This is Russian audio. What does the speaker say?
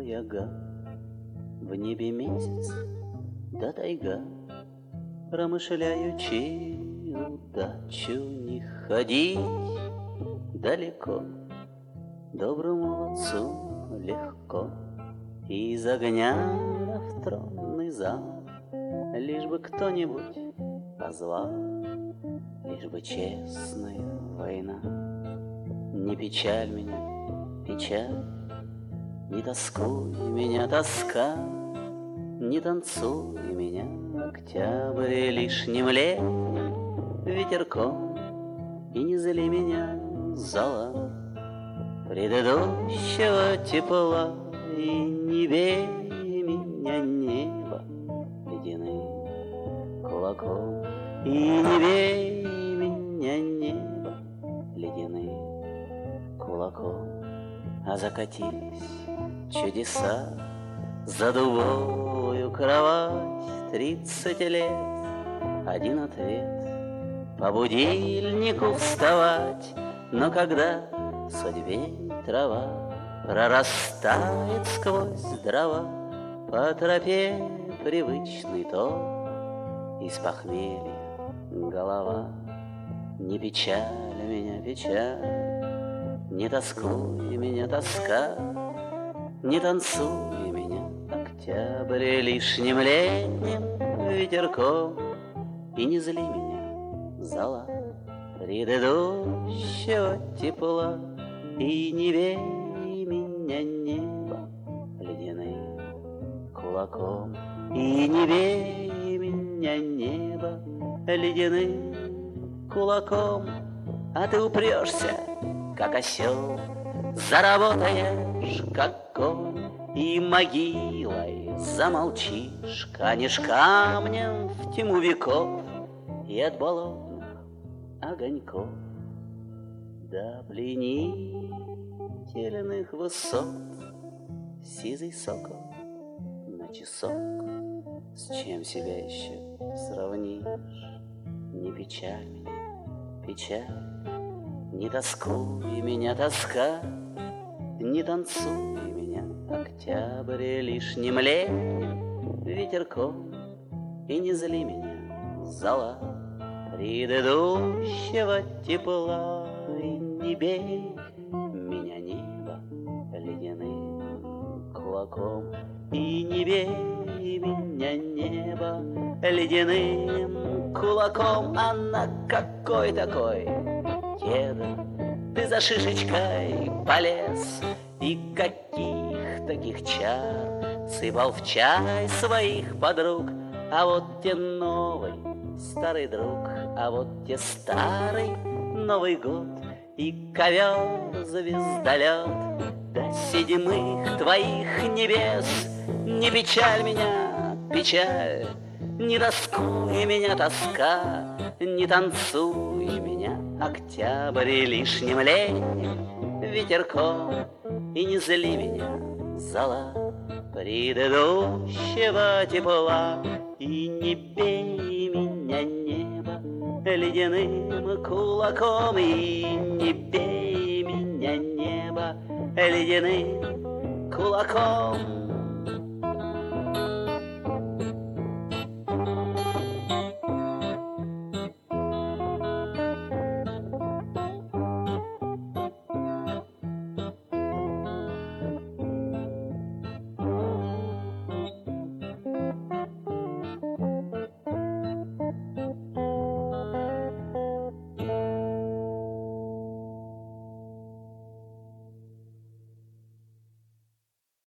яга, в небе месяц да тайга, промышляючи удачу не ходить далеко. Доброму отцу легко из огня в тронный зал, лишь бы кто-нибудь позвал, лишь бы честная война. Не печаль меня, печаль, не тоскуй меня, тоска, не танцуй меня, октябрь лишним летним ветерком, и не зли меня, зола, предыдущего тепла, и не бей меня, небо, ледяным кулаком, и не бей меня, небо, ледяным кулаком. А закатились чудеса за дубовую кровать 30 лет. Один ответ — по будильнику вставать. Но когда судьбе трава прорастает сквозь дрова, по тропе привычный то из похмелья голова. Не печаль меня, печаль, не тоскуй меня, тоска, не танцуй меня, октябрь лишним летним ветерком, и не зли меня, зола, предыдущего тепла, и не бей меня, небо, ледяным кулаком, и не бей меня, небо, ледяным кулаком. А ты упрешься, как осел, заработаешь, как конь, и могилой замолчишь, канешь камнем в тьму веков и от болотных огоньков до пленительных высот. Сизый сокол на часок, с чем себя еще сравнишь? Не печаль меня, печаль, не тоскуй меня, тоска, не танцуй меня, октябрь лишним летним ветерком, и не зли меня, зола, предыдущего тепла, и не бей меня, небо, ледяным кулаком, и не бей меня, небо, ледяным кулаком. А на какой такой кедр ты за шишечкой полез, и каких таких чар сыпал в чай своих подруг? А вот те новый старый друг, а вот те старый Новый год, и ковер-звездолет до седьмых твоих небес. Не печаль меня, печаль, не тоскуй меня, тоска, не танцуй меня, октябрь лишним летним ветерком, и не зли меня, зола, предыдущего тепла, и не бей меня, небо, ледяным кулаком, и не бей меня, небо, ледяным кулаком.